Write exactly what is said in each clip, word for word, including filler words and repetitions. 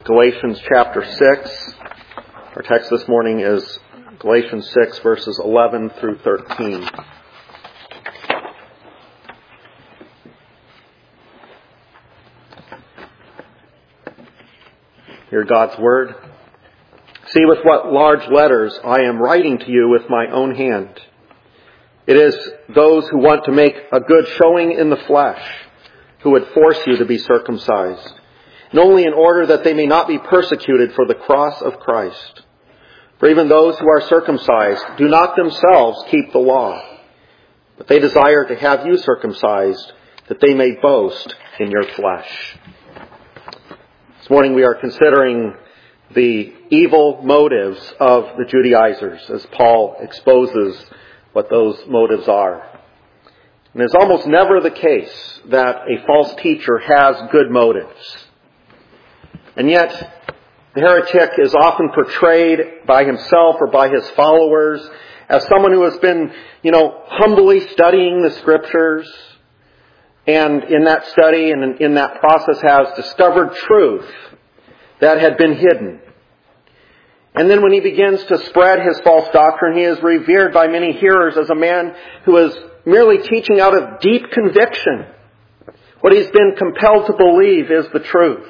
Galatians chapter six. Our text this morning is Galatians six, verses eleven through thirteen. Hear God's word. See with what large letters I am writing to you with my own hand. It is those who want to make a good showing in the flesh who would force you to be circumcised, and only in order that they may not be persecuted for the cross of Christ. For even those who are circumcised do not themselves keep the law, but they desire to have you circumcised, that they may boast in your flesh. This morning we are considering the evil motives of the Judaizers, as Paul exposes what those motives are. And it's almost never the case that a false teacher has good motives. And yet, the heretic is often portrayed by himself or by his followers as someone who has been, you know, humbly studying the Scriptures, and in that study and in that process has discovered truth that had been hidden. And then when he begins to spread his false doctrine, he is revered by many hearers as a man who is merely teaching out of deep conviction. What he's been compelled to believe is the truth.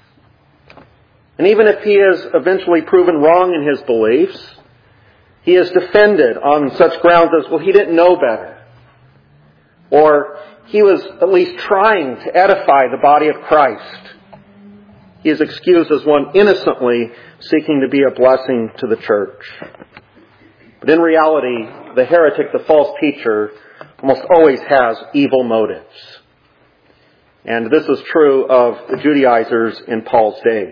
And even if he is eventually proven wrong in his beliefs, he is defended on such grounds as, well, he didn't know better. Or he was at least trying to edify the body of Christ. He is excused as one innocently seeking to be a blessing to the church. But in reality, the heretic, the false teacher, almost always has evil motives. And this is true of the Judaizers in Paul's day.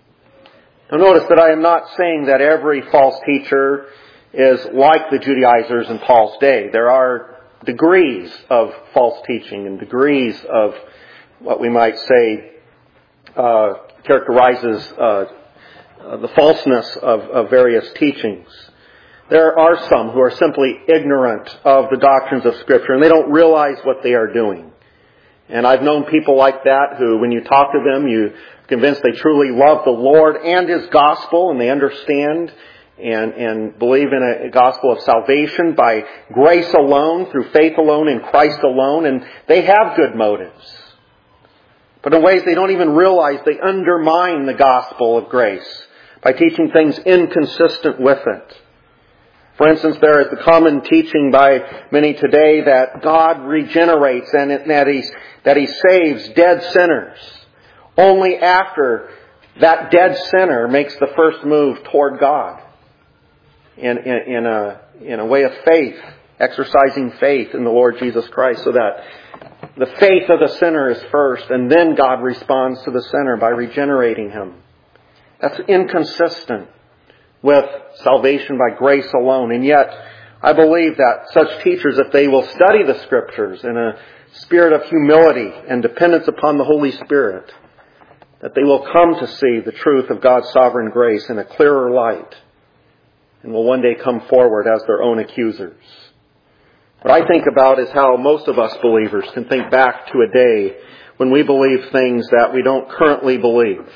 Now notice that I am not saying that every false teacher is like the Judaizers in Paul's day. There are degrees of false teaching and degrees of what we might say uh, characterizes uh, uh, the falseness of, of various teachings. There are some who are simply ignorant of the doctrines of Scripture and they don't realize what they are doing. And I've known people like that who, when you talk to them, you're convinced they truly love the Lord and His gospel, and they understand and, and believe in a gospel of salvation by grace alone, through faith alone, in Christ alone, and they have good motives. But in ways they don't even realize, they undermine the gospel of grace by teaching things inconsistent with it. For instance, there is the common teaching by many today that God regenerates and that He, that He saves dead sinners only after that dead sinner makes the first move toward God in, in, in, a, in a way of faith, exercising faith in the Lord Jesus Christ, so that the faith of the sinner is first and then God responds to the sinner by regenerating him. That's inconsistent with salvation by grace alone. And yet, I believe that such teachers, if they will study the Scriptures in a spirit of humility and dependence upon the Holy Spirit, that they will come to see the truth of God's sovereign grace in a clearer light and will one day come forward as their own accusers. What I think about is how most of us believers can think back to a day when we believe things that we don't currently believe.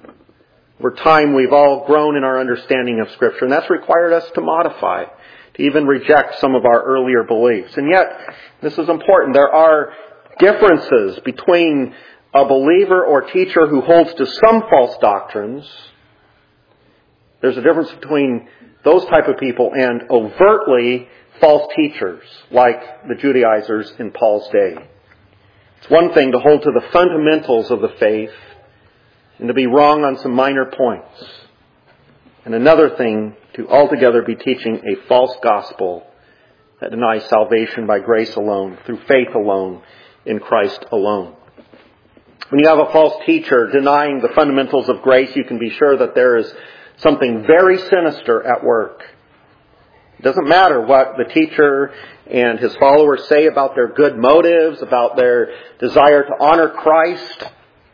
Over time, we've all grown in our understanding of Scripture, and that's required us to modify, to even reject some of our earlier beliefs. And yet, this is important. There are differences between a believer or teacher who holds to some false doctrines. There's a difference between those type of people and overtly false teachers like the Judaizers in Paul's day. It's one thing to hold to the fundamentals of the faith and to be wrong on some minor points. And another thing to altogether be teaching a false gospel that denies salvation by grace alone, through faith alone, in Christ alone. When you have a false teacher denying the fundamentals of grace, you can be sure that there is something very sinister at work. It doesn't matter what the teacher and his followers say about their good motives, about their desire to honor Christ.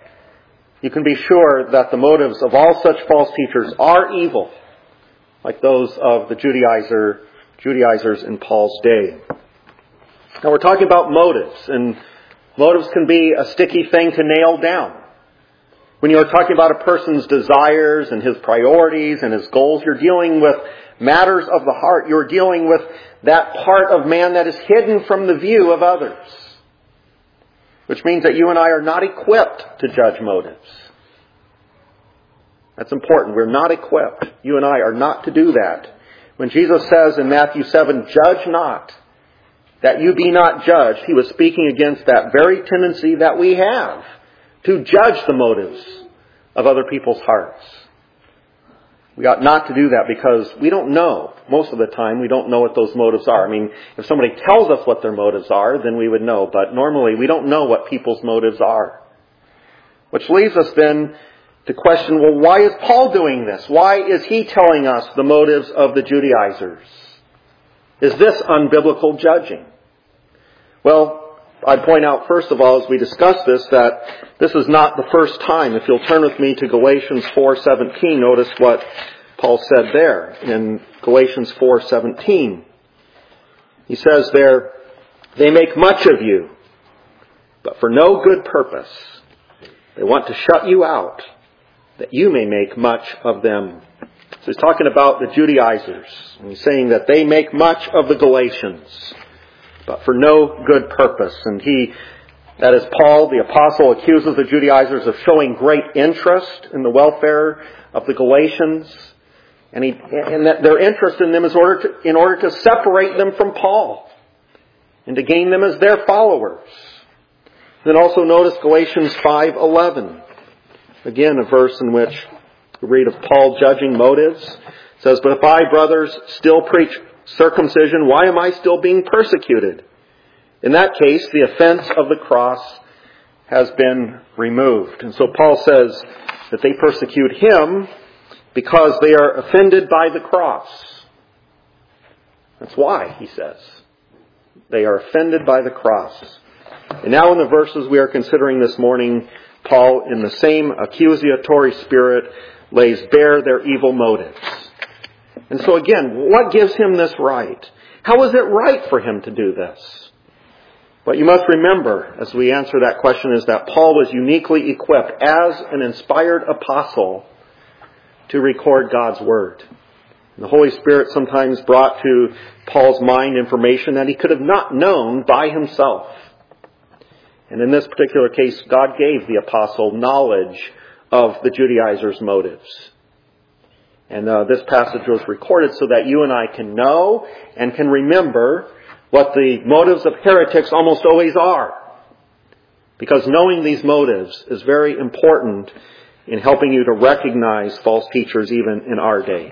You can be sure that the motives of all such false teachers are evil, like those of the Judaizer, Judaizers in Paul's day. Now we're talking about motives, and motives can be a sticky thing to nail down. When you're talking about a person's desires and his priorities and his goals, you're dealing with matters of the heart. You're dealing with that part of man that is hidden from the view of others. Which means that you and I are not equipped to judge motives. That's important. We're not equipped. You and I are not to do that. When Jesus says in Matthew seven, judge not, that you be not judged, he was speaking against that very tendency that we have to judge the motives of other people's hearts. We ought not to do that because we don't know. Most of the time, we don't know what those motives are. I mean, if somebody tells us what their motives are, then we would know. But normally, we don't know what people's motives are. Which leaves us then to question, well, why is Paul doing this? Why is he telling us the motives of the Judaizers? Is this unbiblical judging? Well, I'd point out, first of all, as we discuss this, that this is not the first time. If you'll turn with me to Galatians four seventeen, notice what Paul said there in Galatians four seventeen. He says there, they make much of you, but for no good purpose. They want to shut you out, that you may make much of them. So he's talking about the Judaizers. And he's saying that they make much of the Galatians, but for no good purpose. And he, that is Paul, the apostle, accuses the Judaizers of showing great interest in the welfare of the Galatians. And, he, and that their interest in them is order to, in order to separate them from Paul and to gain them as their followers. Then also notice Galatians five eleven. Again, a verse in which we read of Paul judging motives. It says, but if I, brothers, still preach circumcision, why am I still being persecuted? In that case, the offense of the cross has been removed. And so Paul says that they persecute him because they are offended by the cross. That's why, he says. They are offended by the cross. And now in the verses we are considering this morning, Paul, in the same accusatory spirit, lays bare their evil motives. And so again, what gives him this right? How is it right for him to do this? What you must remember as we answer that question is that Paul was uniquely equipped as an inspired apostle to record God's Word. And the Holy Spirit sometimes brought to Paul's mind information that he could have not known by himself. And in this particular case, God gave the apostle knowledge of the Judaizers' motives. And uh, this passage was recorded so that you and I can know and can remember what the motives of heretics almost always are. Because knowing these motives is very important in helping you to recognize false teachers even in our day.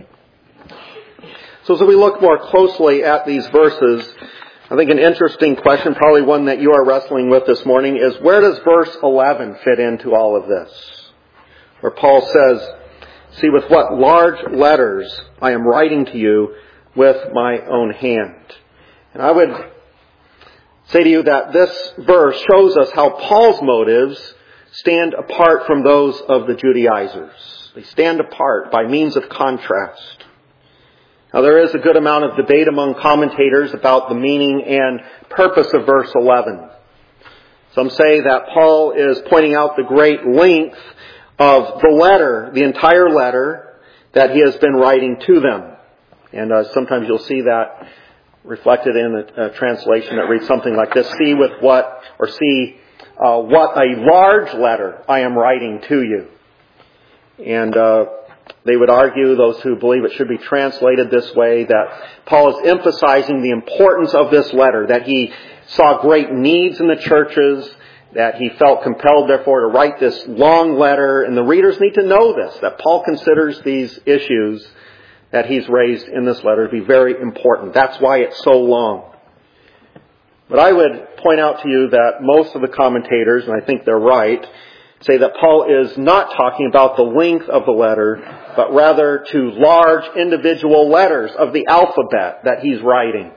So as we look more closely at these verses, I think an interesting question, probably one that you are wrestling with this morning, is where does verse eleven fit into all of this? Where Paul says, see with what large letters I am writing to you with my own hand. And I would say to you that this verse shows us how Paul's motives stand apart from those of the Judaizers. They stand apart by means of contrast. Now there is a good amount of debate among commentators about the meaning and purpose of verse eleven. Some say that Paul is pointing out the great length of the letter, the entire letter that he has been writing to them. And uh, sometimes you'll see that reflected in a, a translation that reads something like this, see with what, or see uh, what a large letter I am writing to you. And uh, they would argue, those who believe it should be translated this way, that Paul is emphasizing the importance of this letter, that he saw great needs in the churches, that he felt compelled, therefore, to write this long letter. And the readers need to know this, that Paul considers these issues that he's raised in this letter to be very important. That's why it's so long. But I would point out to you that most of the commentators, and I think they're right, say that Paul is not talking about the length of the letter, but rather to large individual letters of the alphabet that he's writing.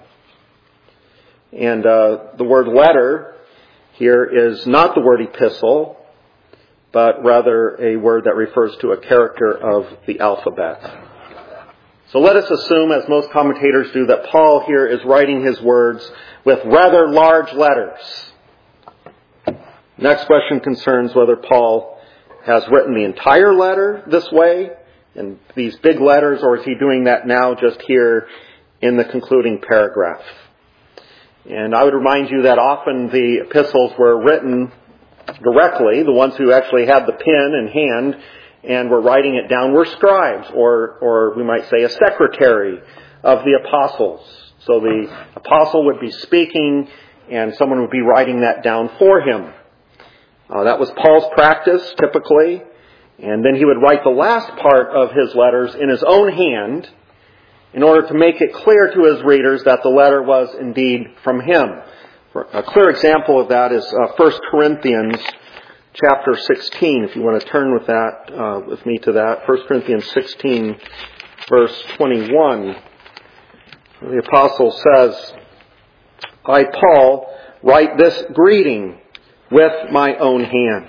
And uh, the word letter here is not the word epistle, but rather a word that refers to a character of the alphabet. So let us assume, as most commentators do, that Paul here is writing his words with rather large letters. Next question concerns whether Paul has written the entire letter this way, in these big letters, or is he doing that now just here in the concluding paragraph? And I would remind you that often the epistles were written directly. The ones who actually had the pen in hand and were writing it down were scribes, or, or we might say a secretary of the apostles. So the apostle would be speaking and someone would be writing that down for him. Uh, that was Paul's practice, typically. And then he would write the last part of his letters in his own hand in order to make it clear to his readers that the letter was indeed from him. A clear example of that is uh, First Corinthians chapter sixteen. If you want to turn with that, uh, with me to that. First Corinthians sixteen, verse twenty-one. The apostle says, I, Paul, write this greeting with my own hand.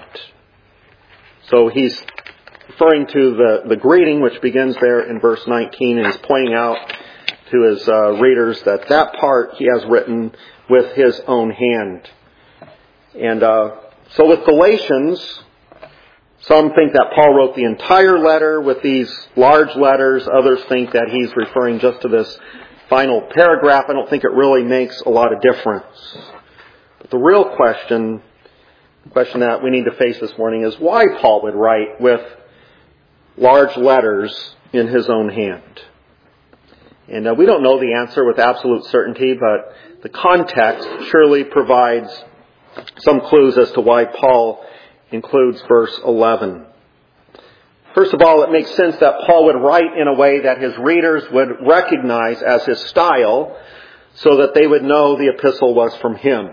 So he's referring to the, the greeting, which begins there in verse nineteen, and he's pointing out to his uh, readers that that part he has written with his own hand. And uh, so with Galatians, some think that Paul wrote the entire letter with these large letters. Others think that he's referring just to this final paragraph. I don't think it really makes a lot of difference. But the real question, the question that we need to face this morning is why Paul would write with large letters in his own hand. And uh, we don't know the answer with absolute certainty, but the context surely provides some clues as to why Paul includes verse eleven. First of all, it makes sense that Paul would write in a way that his readers would recognize as his style so that they would know the epistle was from him.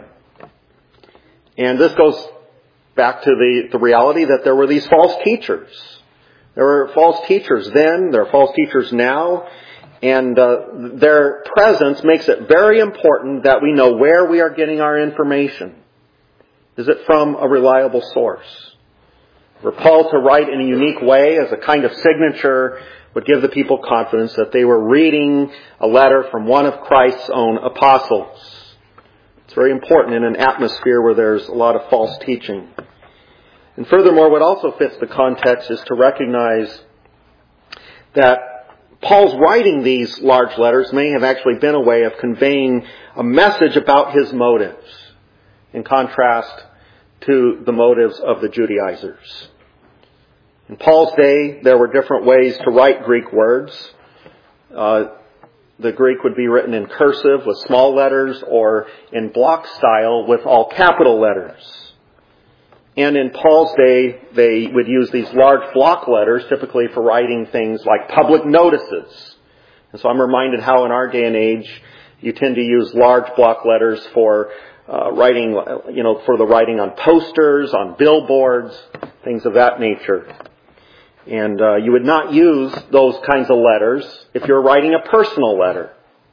And this goes back to the, the reality that there were these false teachers. There were false teachers then, there are false teachers now, and uh, their presence makes it very important that we know where we are getting our information. Is it from a reliable source? For Paul to write in a unique way as a kind of signature would give the people confidence that they were reading a letter from one of Christ's own apostles. It's very important in an atmosphere where there's a lot of false teaching. And furthermore, what also fits the context is to recognize that Paul's writing these large letters may have actually been a way of conveying a message about his motives, in contrast to the motives of the Judaizers. In Paul's day, there were different ways to write Greek words. Uh, the Greek would be written in cursive with small letters, or in block style with all capital letters. And in Paul's day, they would use these large block letters, typically for writing things like public notices. And so I'm reminded how in our day and age, you tend to use large block letters for uh, writing, you know, for the writing on posters, on billboards, things of that nature. And uh, you would not use those kinds of letters if you're writing a personal letter.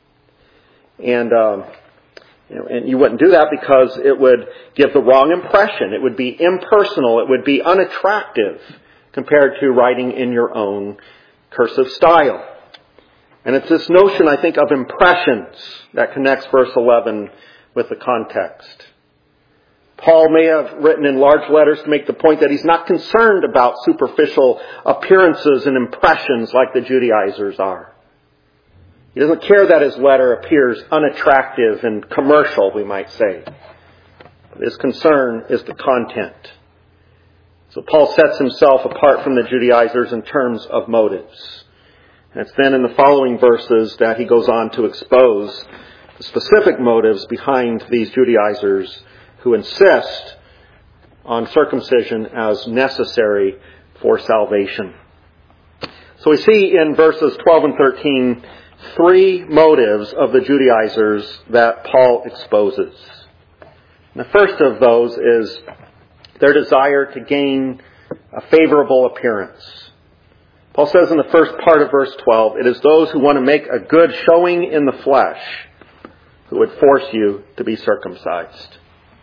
And um, You know, and you wouldn't do that because it would give the wrong impression. It would be impersonal. It would be unattractive compared to writing in your own cursive style. And it's this notion, I think, of impressions that connects verse eleven with the context. Paul may have written in large letters to make the point that he's not concerned about superficial appearances and impressions like the Judaizers are. He doesn't care that his letter appears unattractive and commercial, we might say. His concern is the content. So Paul sets himself apart from the Judaizers in terms of motives. And it's then in the following verses that he goes on to expose the specific motives behind these Judaizers who insist on circumcision as necessary for salvation. So we see in verses twelve and thirteen three motives of the Judaizers that Paul exposes. And the first of those is their desire to gain a favorable appearance. Paul says in the first part of verse twelve, it is those who want to make a good showing in the flesh who would force you to be circumcised.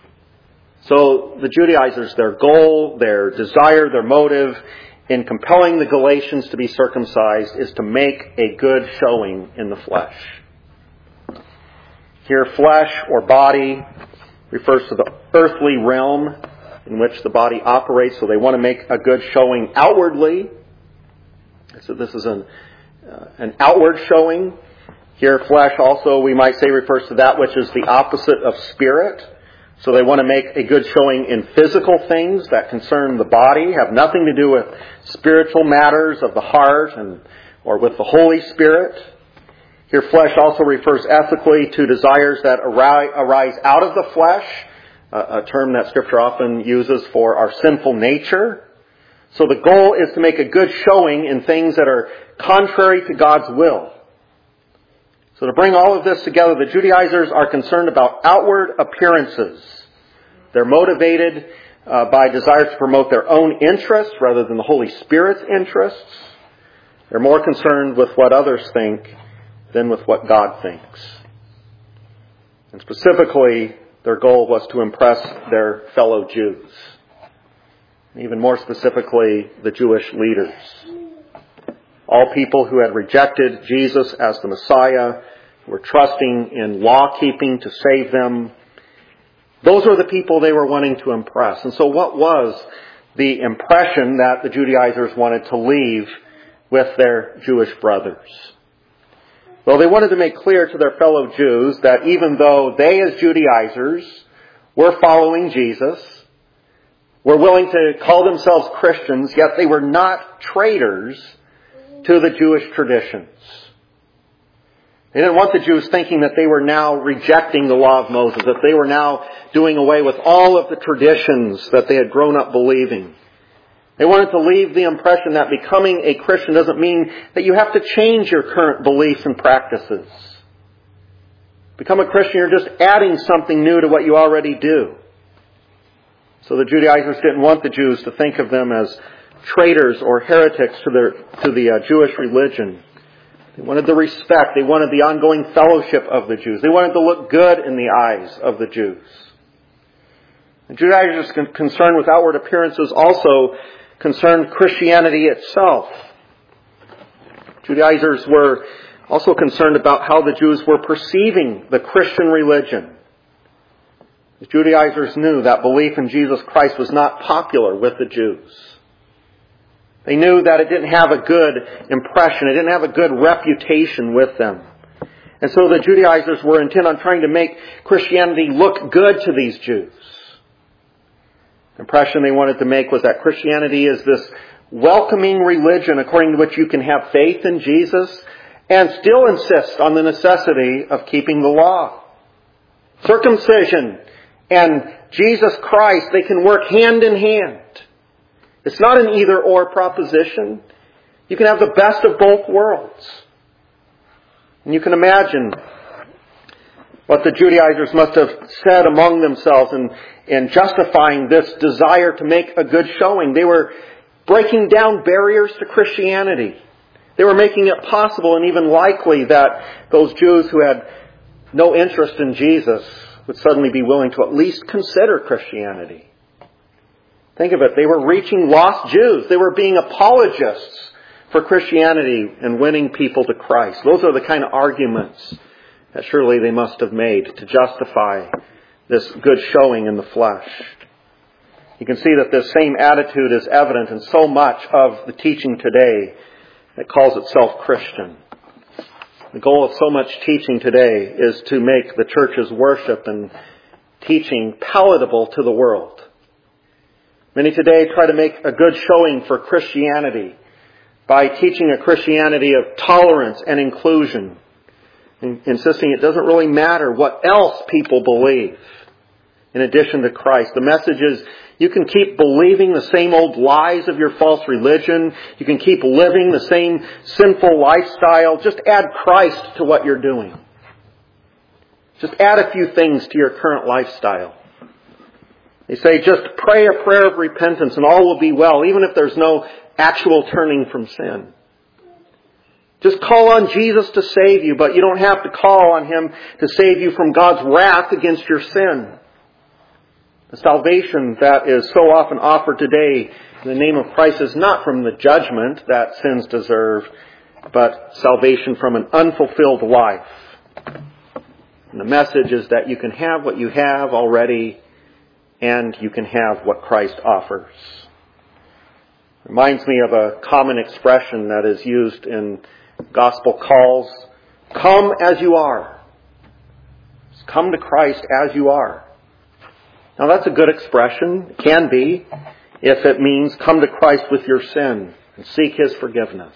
So the Judaizers, their goal, their desire, their motive in compelling the Galatians to be circumcised is to make a good showing in the flesh. Here, flesh or body refers to the earthly realm in which the body operates, so they want to make a good showing outwardly. So this is an, uh, an outward showing. Here, flesh also, we might say, refers to that which is the opposite of spirit. So they want to make a good showing in physical things that concern the body, have nothing to do with spiritual matters of the heart and or with the Holy Spirit. Here, flesh also refers ethically to desires that arise out of the flesh, a term that Scripture often uses for our sinful nature. So the goal is to make a good showing in things that are contrary to God's will. So to bring all of this together, the Judaizers are concerned about outward appearances. They're motivated uh, by desires to promote their own interests rather than the Holy Spirit's interests. They're more concerned with what others think than with what God thinks. And specifically, their goal was to impress their fellow Jews. Even more specifically, the Jewish leaders. All people who had rejected Jesus as the Messiah, were trusting in law-keeping to save them. Those were the people they were wanting to impress. And so what was the impression that the Judaizers wanted to leave with their Jewish brothers? Well, they wanted to make clear to their fellow Jews that even though they as Judaizers were following Jesus, were willing to call themselves Christians, yet they were not traitors to the Jewish traditions. They didn't want the Jews thinking that they were now rejecting the law of Moses, that they were now doing away with all of the traditions that they had grown up believing. They wanted to leave the impression that becoming a Christian doesn't mean that you have to change your current beliefs and practices. Become a Christian, you're just adding something new to what you already do. So the Judaizers didn't want the Jews to think of them as traitors or heretics to their to the uh, Jewish religion. They wanted the respect. They wanted the ongoing fellowship of the Jews. They wanted to look good in the eyes of the Jews. The Judaizers' concern with outward appearances also concerned Christianity itself. Judaizers were also concerned about how the Jews were perceiving the Christian religion. The Judaizers knew that belief in Jesus Christ was not popular with the Jews. They knew that it didn't have a good impression. It didn't have a good reputation with them. And so the Judaizers were intent on trying to make Christianity look good to these Jews. The impression they wanted to make was that Christianity is this welcoming religion according to which you can have faith in Jesus and still insist on the necessity of keeping the law. Circumcision and Jesus Christ, they can work hand in hand. It's not an either-or proposition. You can have the best of both worlds. And you can imagine what the Judaizers must have said among themselves in, in justifying this desire to make a good showing. They were breaking down barriers to Christianity. They were making it possible and even likely that those Jews who had no interest in Jesus would suddenly be willing to at least consider Christianity. Think of it. They were reaching lost Jews. They were being apologists for Christianity and winning people to Christ. Those are the kind of arguments that surely they must have made to justify this good showing in the flesh. You can see that this same attitude is evident in so much of the teaching today that calls itself Christian. The goal of so much teaching today is to make the church's worship and teaching palatable to the world. Many today try to make a good showing for Christianity by teaching a Christianity of tolerance and inclusion, insisting it doesn't really matter what else people believe in addition to Christ. The message is you can keep believing the same old lies of your false religion. You can keep living the same sinful lifestyle. Just add Christ to what you're doing. Just add a few things to your current lifestyle. They say just pray a prayer of repentance and all will be well, even if there's no actual turning from sin. Just call on Jesus to save you, but you don't have to call on Him to save you from God's wrath against your sin. The salvation that is so often offered today in the name of Christ is not from the judgment that sins deserve, but salvation from an unfulfilled life. And the message is that you can have what you have already and you can have what Christ offers. Reminds me of a common expression that is used in gospel calls. Come as you are. Come to Christ as you are. Now that's a good expression. It can be, if it means come to Christ with your sin and seek His forgiveness.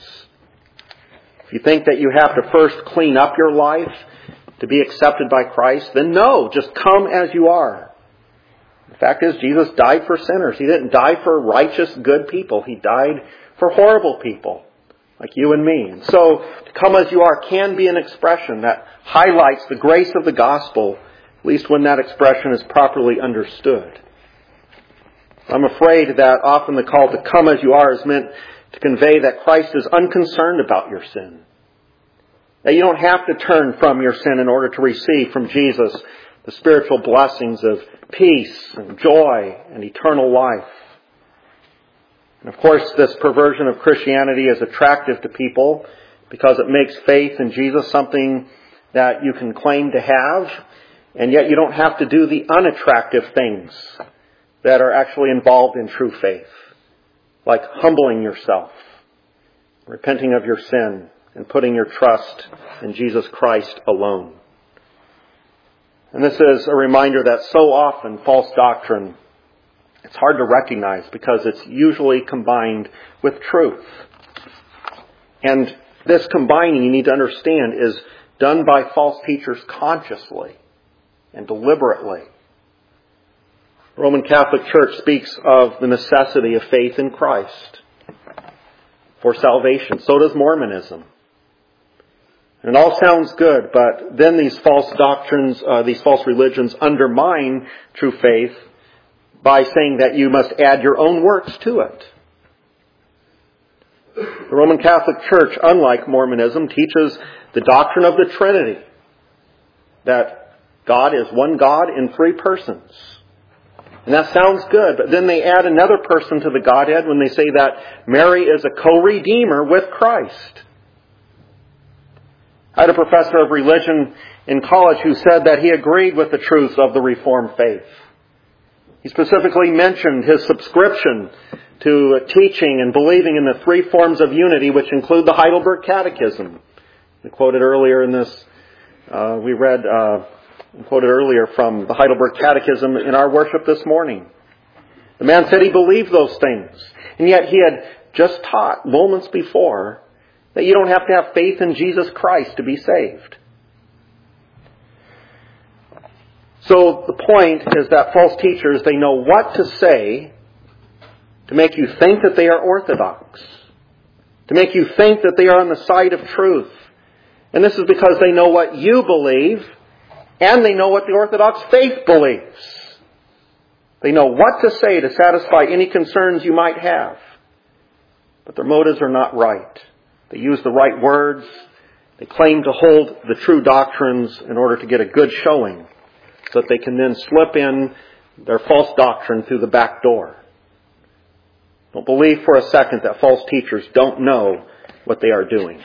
If you think that you have to first clean up your life to be accepted by Christ, then no, just come as you are. The fact is, Jesus died for sinners. He didn't die for righteous, good people. He died for horrible people, like you and me. And so, to come as you are can be an expression that highlights the grace of the gospel, at least when that expression is properly understood. I'm afraid that often the call to come as you are is meant to convey that Christ is unconcerned about your sin. That you don't have to turn from your sin in order to receive from Jesus the spiritual blessings of peace and joy and eternal life. And of course, this perversion of Christianity is attractive to people because it makes faith in Jesus something that you can claim to have, and yet you don't have to do the unattractive things that are actually involved in true faith, like humbling yourself, repenting of your sin, and putting your trust in Jesus Christ alone. And this is a reminder that so often false doctrine, it's hard to recognize because it's usually combined with truth. And this combining, you need to understand, is done by false teachers consciously and deliberately. The Roman Catholic Church speaks of the necessity of faith in Christ for salvation. So does Mormonism. And it all sounds good, but then these false doctrines, uh, these false religions undermine true faith by saying that you must add your own works to it. The Roman Catholic Church, unlike Mormonism, teaches the doctrine of the Trinity, that God is one God in three persons. And that sounds good, but then they add another person to the Godhead when they say that Mary is a co-redeemer with Christ. I had a professor of religion in college who said that he agreed with the truths of the Reformed faith. He specifically mentioned his subscription to teaching and believing in the three forms of unity, which include the Heidelberg Catechism. We quoted earlier in this, uh, we read, uh, quoted earlier from the Heidelberg Catechism in our worship this morning. The man said he believed those things, and yet he had just taught moments before that you don't have to have faith in Jesus Christ to be saved. So the point is that false teachers, they know what to say to make you think that they are orthodox, to make you think that they are on the side of truth. And this is because they know what you believe, and they know what the Orthodox faith believes. They know what to say to satisfy any concerns you might have. But their motives are not right. They use the right words. They claim to hold the true doctrines in order to get a good showing, so that they can then slip in their false doctrine through the back door. Don't believe for a second that false teachers don't know what they are doing.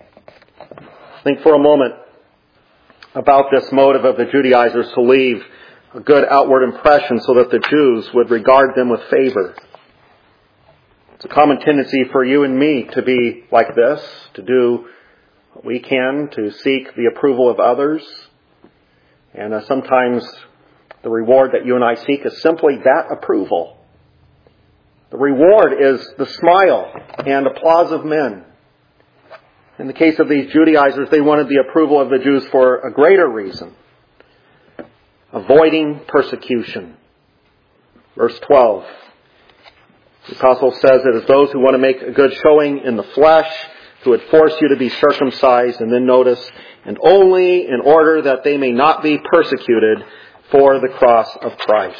Think for a moment about this motive of the Judaizers to leave a good outward impression so that the Jews would regard them with favor. It's a common tendency for you and me to be like this, to do what we can to seek the approval of others. And uh, sometimes the reward that you and I seek is simply that approval. The reward is the smile and applause of men. In the case of these Judaizers, they wanted the approval of the Jews for a greater reason. Avoiding persecution. Verse twelve. The apostle says it is those who want to make a good showing in the flesh who would force you to be circumcised. And then notice, and only in order that they may not be persecuted for the cross of Christ.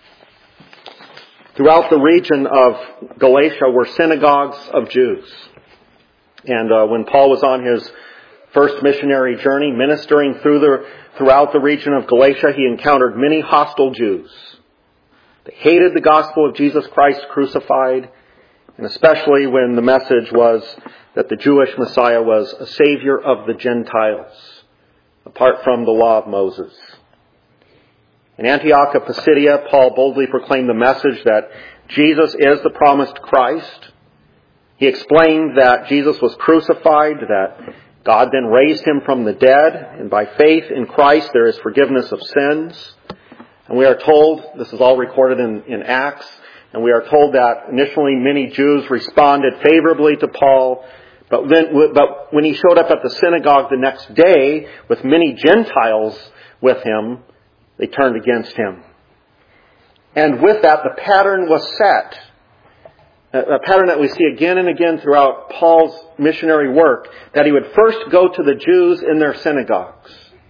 Throughout the region of Galatia were synagogues of Jews. And uh, when Paul was on his first missionary journey, ministering through the, throughout the region of Galatia, he encountered many hostile Jews. They hated the gospel of Jesus Christ crucified, and especially when the message was that the Jewish Messiah was a Savior of the Gentiles, apart from the law of Moses. In Antioch of Pisidia, Paul boldly proclaimed the message that Jesus is the promised Christ. He explained that Jesus was crucified, that God then raised him from the dead, and by faith in Christ there is forgiveness of sins. And we are told, this is all recorded in, in Acts, and we are told that initially many Jews responded favorably to Paul, but then, but when he showed up at the synagogue the next day with many Gentiles with him, they turned against him. And with that, the pattern was set. A pattern that we see again and again throughout Paul's missionary work, that he would first go to the Jews in their synagogues,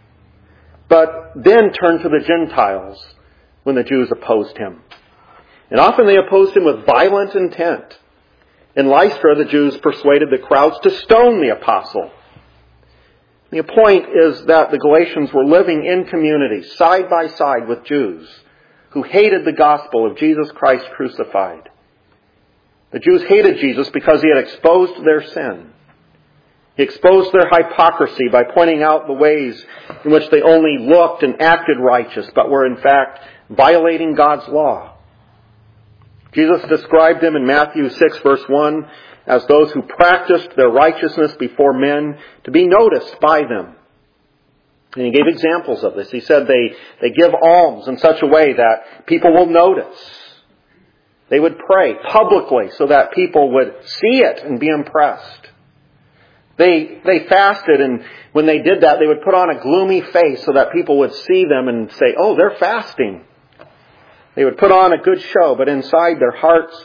but then turn to the Gentiles when the Jews opposed him. And often they opposed him with violent intent. In Lystra, the Jews persuaded the crowds to stone the apostle. The point is that the Galatians were living in community, side by side with Jews who hated the gospel of Jesus Christ crucified. The Jews hated Jesus because he had exposed their sin. He exposed their hypocrisy by pointing out the ways in which they only looked and acted righteous, but were in fact violating God's law. Jesus described them in Matthew six verse one as those who practiced their righteousness before men to be noticed by them. And he gave examples of this. He said they, they give alms in such a way that people will notice. They would pray publicly so that people would see it and be impressed. They, they fasted, and when they did that, they would put on a gloomy face so that people would see them and say, oh, they're fasting. They would put on a good show, but inside their hearts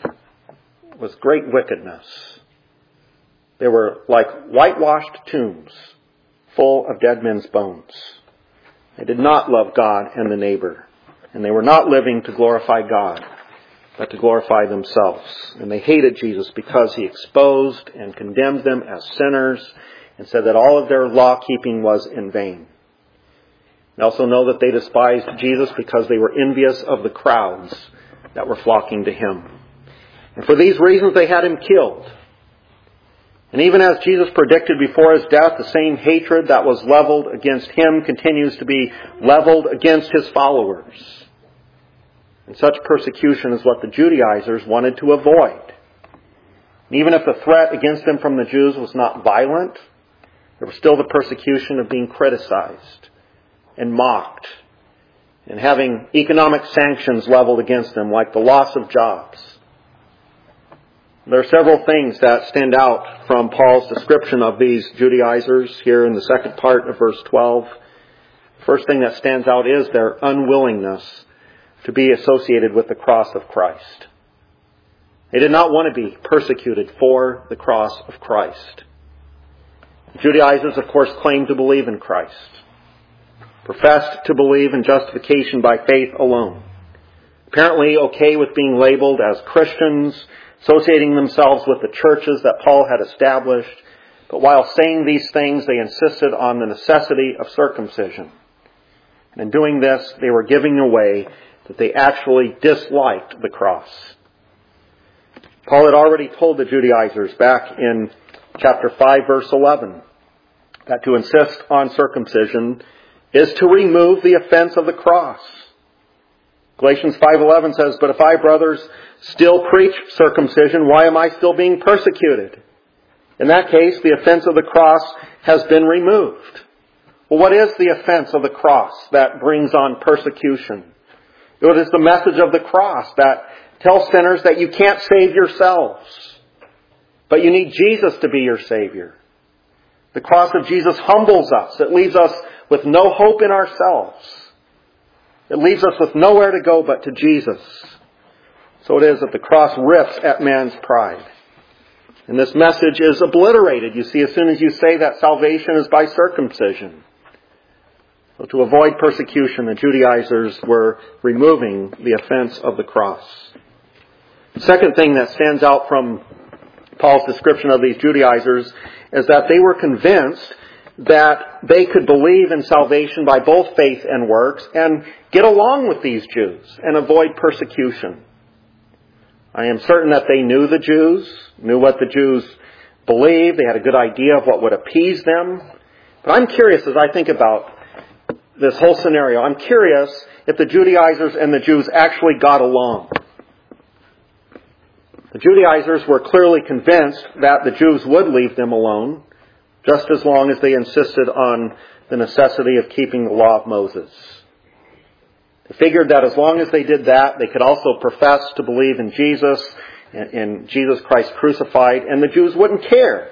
was great wickedness. They were like whitewashed tombs full of dead men's bones. They did not love God and the neighbor, and they were not living to glorify God, but to glorify themselves. And they hated Jesus because he exposed and condemned them as sinners and said that all of their law-keeping was in vain. We also know that they despised Jesus because they were envious of the crowds that were flocking to him. And for these reasons they had him killed. And even as Jesus predicted before his death, the same hatred that was leveled against him continues to be leveled against his followers. And such persecution is what the Judaizers wanted to avoid. And even if the threat against them from the Jews was not violent, there was still the persecution of being criticized and mocked and having economic sanctions leveled against them, like the loss of jobs. There are several things that stand out from Paul's description of these Judaizers here in the second part of verse twelve. The first thing that stands out is their unwillingness to be associated with the cross of Christ. They did not want to be persecuted for the cross of Christ. The Judaizers, of course, claimed to believe in Christ, professed to believe in justification by faith alone, apparently okay with being labeled as Christians, associating themselves with the churches that Paul had established. But while saying these things, they insisted on the necessity of circumcision. And in doing this, they were giving away that they actually disliked the cross. Paul had already told the Judaizers back in chapter five, verse eleven, that to insist on circumcision is to remove the offense of the cross. Galatians five eleven says, "But if I, brothers, still preach circumcision, why am I still being persecuted? In that case, the offense of the cross has been removed." Well, what is the offense of the cross that brings on persecution? It is the message of the cross that tells sinners that you can't save yourselves, but you need Jesus to be your Savior. The cross of Jesus humbles us. It leaves us with no hope in ourselves. It leaves us with nowhere to go but to Jesus. So it is that the cross rips at man's pride. And this message is obliterated, you see, as soon as you say that salvation is by circumcision. So to avoid persecution, the Judaizers were removing the offense of the cross. The second thing that stands out from Paul's description of these Judaizers is that they were convinced that they could believe in salvation by both faith and works and get along with these Jews and avoid persecution. I am certain that they knew the Jews, knew what the Jews believed. They had a good idea of what would appease them. But I'm curious as I think about this whole scenario, I'm curious if the Judaizers and the Jews actually got along. The Judaizers were clearly convinced that the Jews would leave them alone, just as long as they insisted on the necessity of keeping the law of Moses. They figured that as long as they did that, they could also profess to believe in Jesus, in Jesus Christ crucified, and the Jews wouldn't care.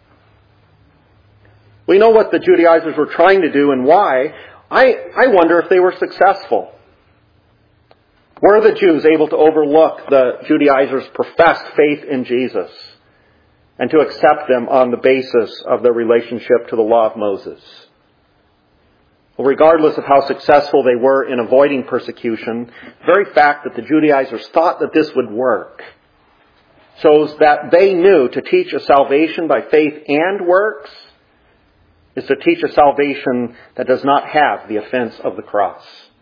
We know what the Judaizers were trying to do and why. I, I wonder if they were successful. Were the Jews able to overlook the Judaizers' professed faith in Jesus and to accept them on the basis of their relationship to the law of Moses? Well, regardless of how successful they were in avoiding persecution, the very fact that the Judaizers thought that this would work shows that they knew to teach a salvation by faith and works is to teach a salvation that does not have the offense of the cross.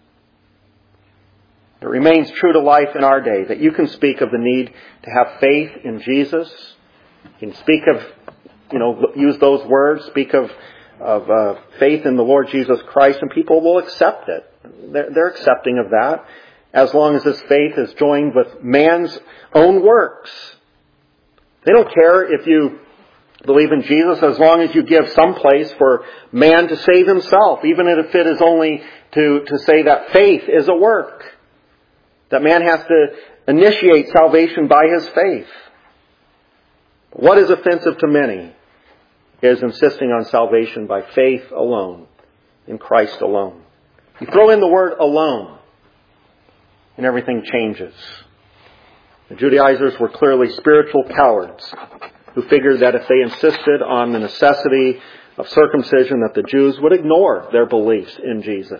It remains true to life in our day that you can speak of the need to have faith in Jesus. You can speak of, you know, use those words, speak of, of uh, faith in the Lord Jesus Christ, and people will accept it. They're, they're accepting of that as long as this faith is joined with man's own works. They don't care if you believe in Jesus as long as you give some place for man to save himself, even if it is only to, to say that faith is a work. That man has to initiate salvation by his faith. What is offensive to many is insisting on salvation by faith alone, in Christ alone. You throw in the word alone, and everything changes. The Judaizers were clearly spiritual cowards who figured that if they insisted on the necessity of circumcision, that the Jews would ignore their beliefs in Jesus.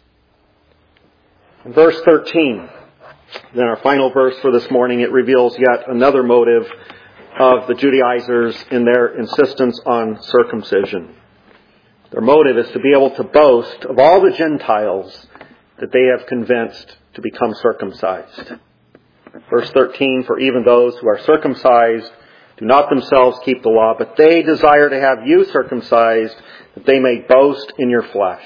In verse thirteen, then our final verse for this morning, it reveals yet another motive of the Judaizers in their insistence on circumcision. Their motive is to be able to boast of all the Gentiles that they have convinced to become circumcised. Verse thirteen, for even those who are circumcised do not themselves keep the law, but they desire to have you circumcised, that they may boast in your flesh.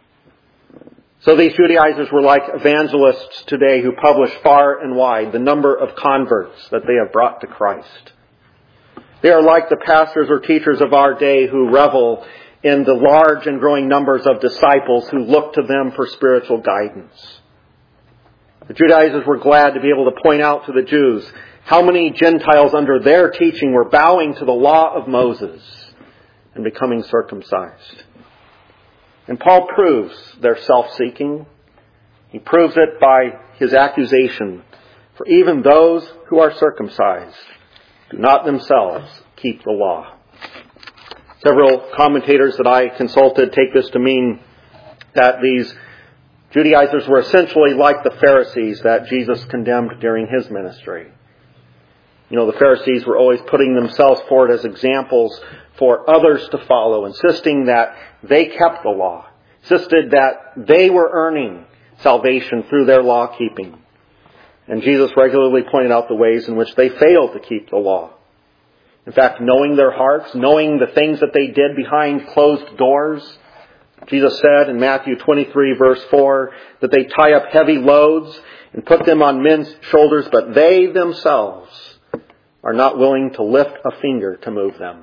So these Judaizers were like evangelists today who publish far and wide the number of converts that they have brought to Christ. They are like the pastors or teachers of our day who revel in the large and growing numbers of disciples who look to them for spiritual guidance. The Judaizers were glad to be able to point out to the Jews how many Gentiles under their teaching were bowing to the law of Moses and becoming circumcised. And Paul proves their self-seeking. He proves it by his accusation. For even those who are circumcised do not themselves keep the law. Several commentators that I consulted take this to mean that these Judaizers were essentially like the Pharisees that Jesus condemned during his ministry. You know, the Pharisees were always putting themselves forward as examples for others to follow, insisting that they kept the law, insisted that they were earning salvation through their law keeping. And Jesus regularly pointed out the ways in which they failed to keep the law. In fact, knowing their hearts, knowing the things that they did behind closed doors, Jesus said in Matthew twenty-three verse four that they tie up heavy loads and put them on men's shoulders, but they themselves are not willing to lift a finger to move them.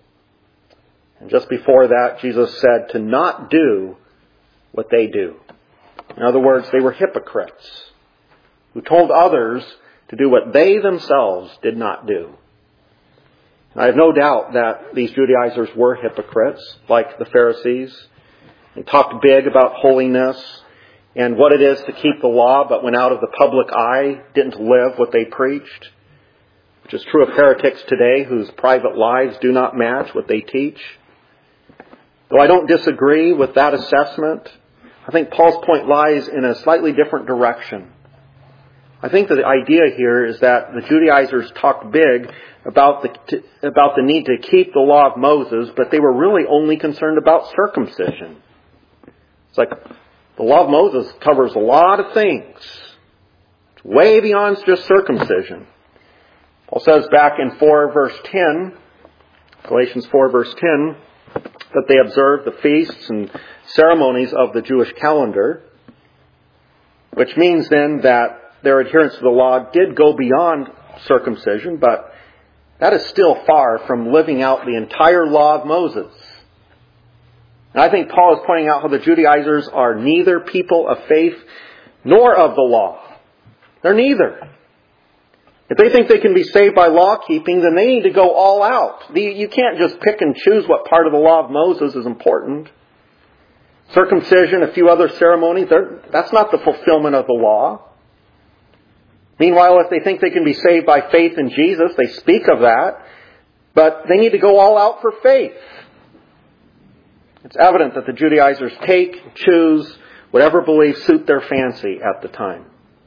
And just before that, Jesus said to not do what they do. In other words, they were hypocrites who told others to do what they themselves did not do. And I have no doubt that these Judaizers were hypocrites, like the Pharisees, and talked big about holiness and what it is to keep the law, but when out of the public eye, didn't live what they preached. Which is true of heretics today whose private lives do not match what they teach. Though I don't disagree with that assessment, I think Paul's point lies in a slightly different direction. I think that the idea here is that the Judaizers talked big about the, about the need to keep the law of Moses, but they were really only concerned about circumcision. It's like the law of Moses covers a lot of things. It's way beyond just circumcision. Paul says back in four verse ten, Galatians four verse ten, that they observed the feasts and ceremonies of the Jewish calendar, which means then that their adherence to the law did go beyond circumcision, but that is still far from living out the entire law of Moses. And I think Paul is pointing out how the Judaizers are neither people of faith nor of the law. They're neither. If they think they can be saved by law keeping, then they need to go all out. You can't just pick and choose what part of the law of Moses is important. Circumcision, a few other ceremonies, that's not the fulfillment of the law. Meanwhile, if they think they can be saved by faith in Jesus, they speak of that, but they need to go all out for faith. It's evident that the Judaizers take, choose, whatever beliefs suit their fancy at the time.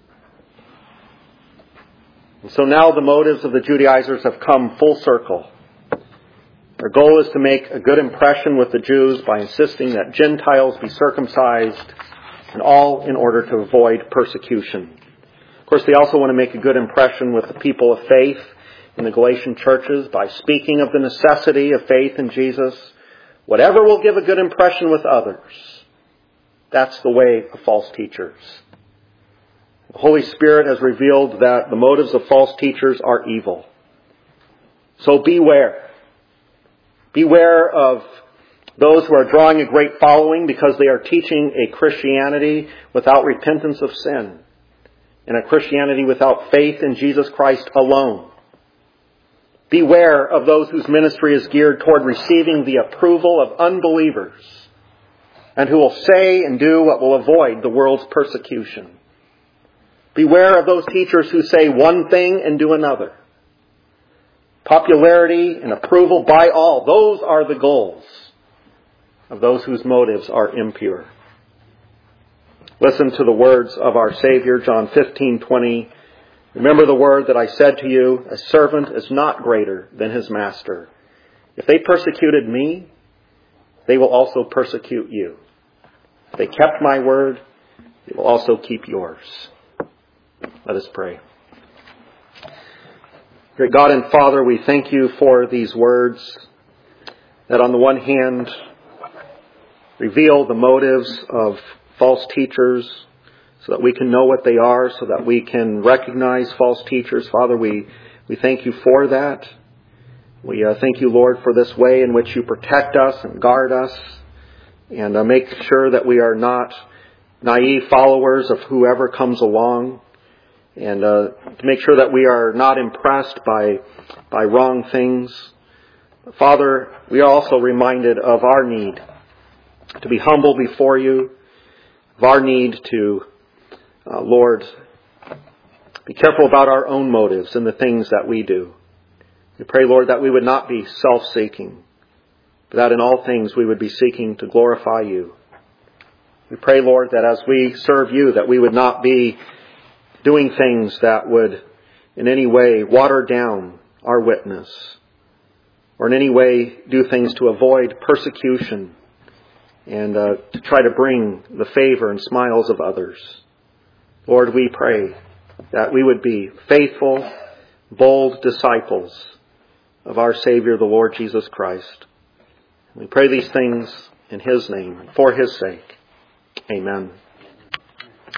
And so now the motives of the Judaizers have come full circle. Their goal is to make a good impression with the Jews by insisting that Gentiles be circumcised, and all in order to avoid persecution. Of course, they also want to make a good impression with the people of faith in the Galatian churches by speaking of the necessity of faith in Jesus. Whatever will give a good impression with others. That's the way of false teachers. The Holy Spirit has revealed that the motives of false teachers are evil. So beware. Beware of those who are drawing a great following because they are teaching a Christianity without repentance of sin and a Christianity without faith in Jesus Christ alone. Beware of those whose ministry is geared toward receiving the approval of unbelievers and who will say and do what will avoid the world's persecution. Beware of those teachers who say one thing and do another. Popularity and approval by all, those are the goals of those whose motives are impure. Listen to the words of our Savior, John fifteen twenty. Remember the word that I said to you, a servant is not greater than his master. If they persecuted me, they will also persecute you. If they kept my word, they will also keep yours. Let us pray. Great God and Father, we thank you for these words that on the one hand reveal the motives of false teachers so that we can know what they are, so that we can recognize false teachers. Father, we, we thank you for that. We uh, thank you, Lord, for this way in which you protect us and guard us and uh, make sure that we are not naive followers of whoever comes along. And uh, to make sure that we are not impressed by by wrong things. Father, we are also reminded of our need to be humble before you, of our need to, uh, Lord, be careful about our own motives and the things that we do. We pray, Lord, that we would not be self-seeking, but that in all things we would be seeking to glorify you. We pray, Lord, that as we serve you, that we would not be doing things that would in any way water down our witness, or in any way do things to avoid persecution and uh, to try to bring the favor and smiles of others. Lord, we pray that we would be faithful, bold disciples of our Savior, the Lord Jesus Christ. We pray these things in His name, for His sake. Amen.